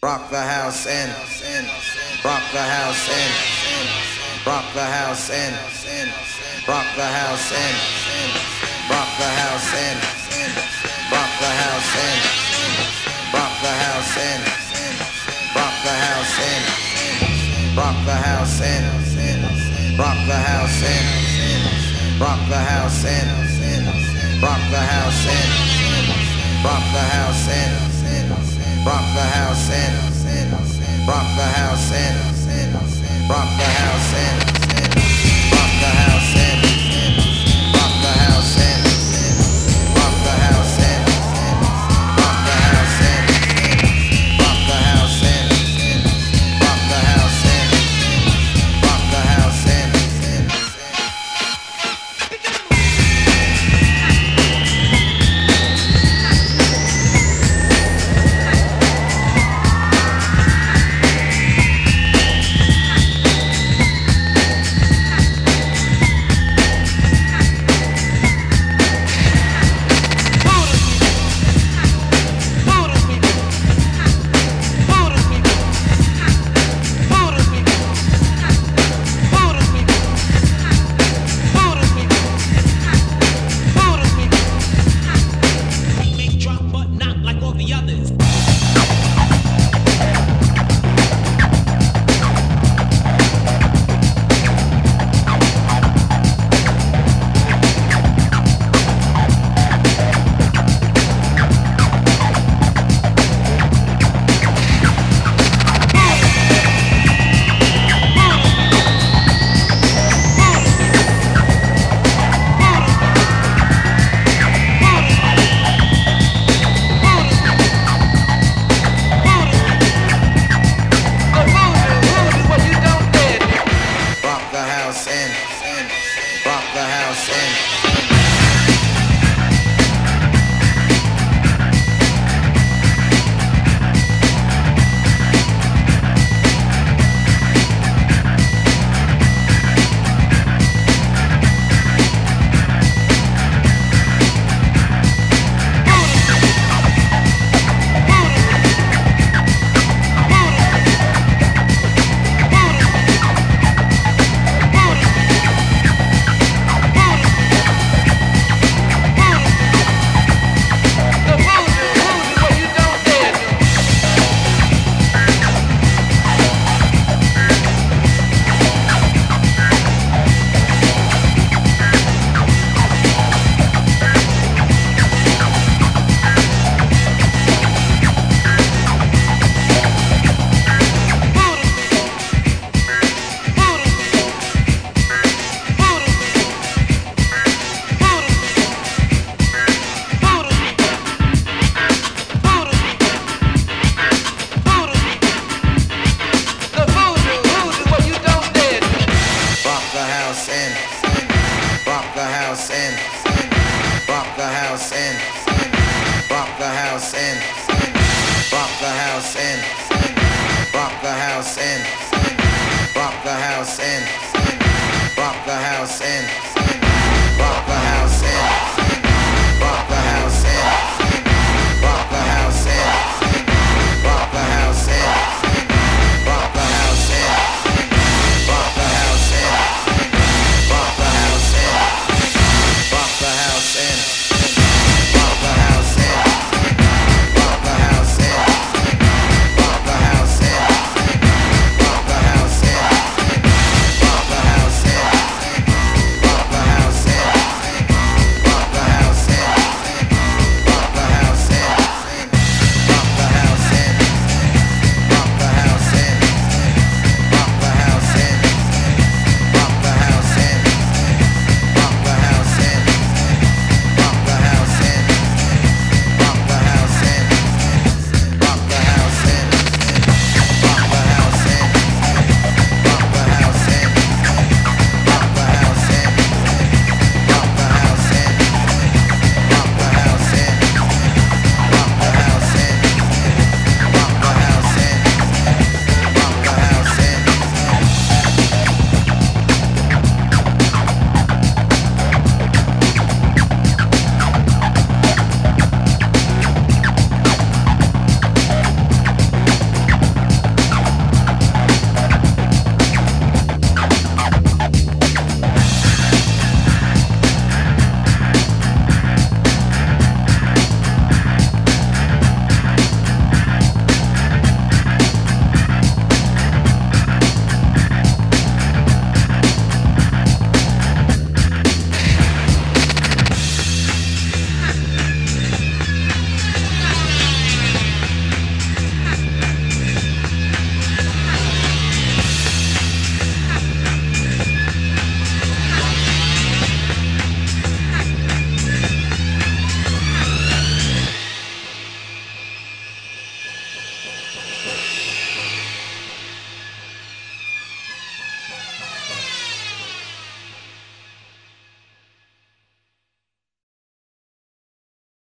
rock the house in, rock the house in, rock the house in, rock the house in, rock the house in, rock the house in, rock the house in, rock the house in, rock the house in, rock the house in, rock the house in, rock the house in, rock the house in, rock the house in, rock the house in, rock the house in.